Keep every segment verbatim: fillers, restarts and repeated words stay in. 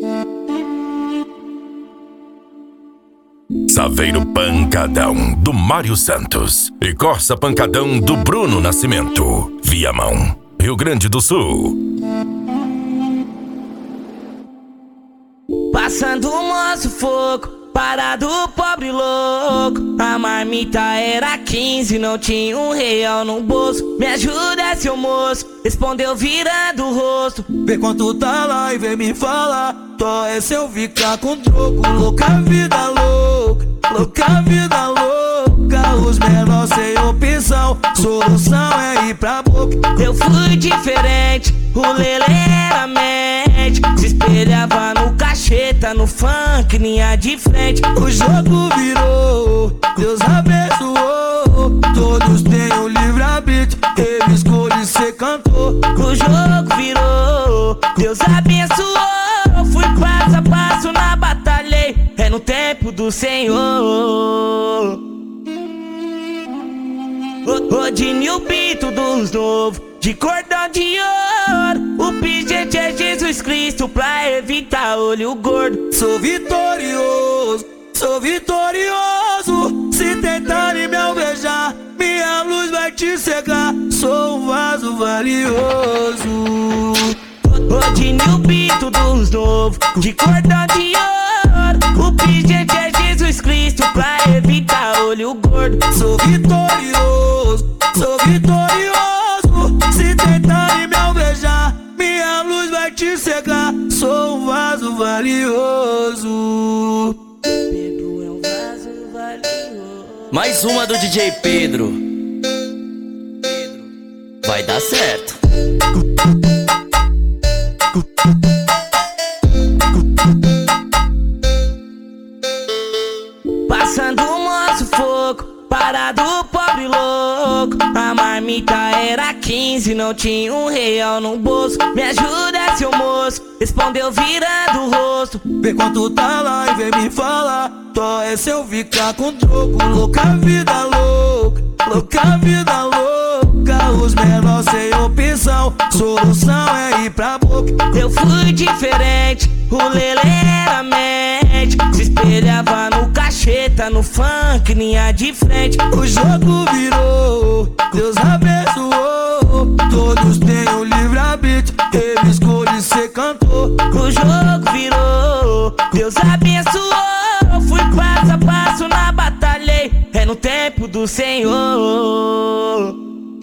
Saveiro Pancadão, do Mário Santos. E Corsa Pancadão, do Bruno Nascimento. Viamão, Rio Grande do Sul. Passando o moço fogo, parado pobre louco. A marmita era quinze, não tinha um real no bolso. Me ajuda, seu moço, respondeu virando o rosto. Vê quanto tá lá e vem me falar. Tó é se eu ficar com troco. Louca vida louca, louca vida louca. Os menores sem opção, solução é ir pra boca. Eu fui diferente, o Lelê era mente. Se espelhava no cacheta, no funk, linha de frente. O jogo virou, Deus abençoou. Todos têm o livre-arbítrio, ele escolhe ser cantor. O jogo virou, Deus abençoou. Fui passo a passo na batalha, é no tempo do Senhor. Rodinho, o pito dos novos, de cordão de ouro. O pijete é Jesus Cristo pra evitar olho gordo. Sou vitorioso, sou vitorioso. Se tentarem me alvejar, minha luz vai te cegar. Sou um vaso valioso. Rodinho, o pito dos novos, de cordão de ouro. O pijete é Jesus Cristo pra evitar olho gordo. Sou vitorioso, sou vitorioso. Se tentarem me alvejar, minha luz vai te cegar. Sou um vaso valioso. Pedro é um vaso valioso. Mais uma do D J Pedro. Vai dar certo. Passando o moço fogo, parado pobre louco. A marmita era quinze, não tinha um real no bolso. Me ajuda, seu moço, respondeu virando o rosto. Vê quanto tá lá e vem me falar. Tó é se eu ficar com troco. Louca vida louca, louca vida louca. Os menores sem opção, solução é ir pra boca. Eu fui diferente, o Lelê era mente. Se espelhava no cacheta, no funk, linha de frente. O jogo virou, Deus abençoou. Todos têm o livre-arbítrio, ele escolhe ser cantor. O jogo virou, Deus abençoou. Fui passo a passo na batalha, é no tempo do Senhor.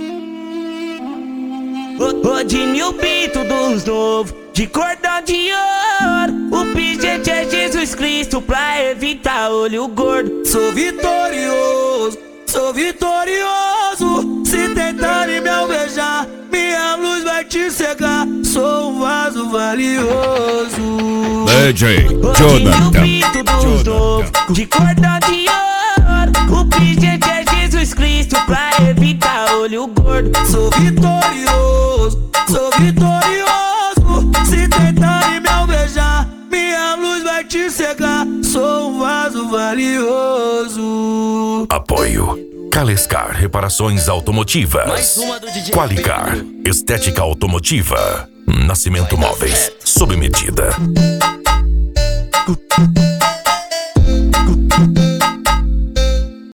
Rodinho, o pito dos novos, de cordão de ouro. O pijete é Jesus Cristo pra evitar olho gordo. Sou vitorioso, sou vitorioso. Se tentarem me alvejar, minha luz vai te cegar. Sou um vaso valioso. D J Rodinho, o pito dos novos, de cordão de ouro. O pijete é Jesus Cristo pra evitar olho gordo. Sou vitorioso, sou vitorioso. Se tentarem me alvejar, minha luz vai te cegar. Sou um vaso valioso. Apoio Calescar Reparações Automotivas. Mais uma do D J Qualicar Pedro. Estética Automotiva. Nascimento Vai dar Móveis certo. sob medida.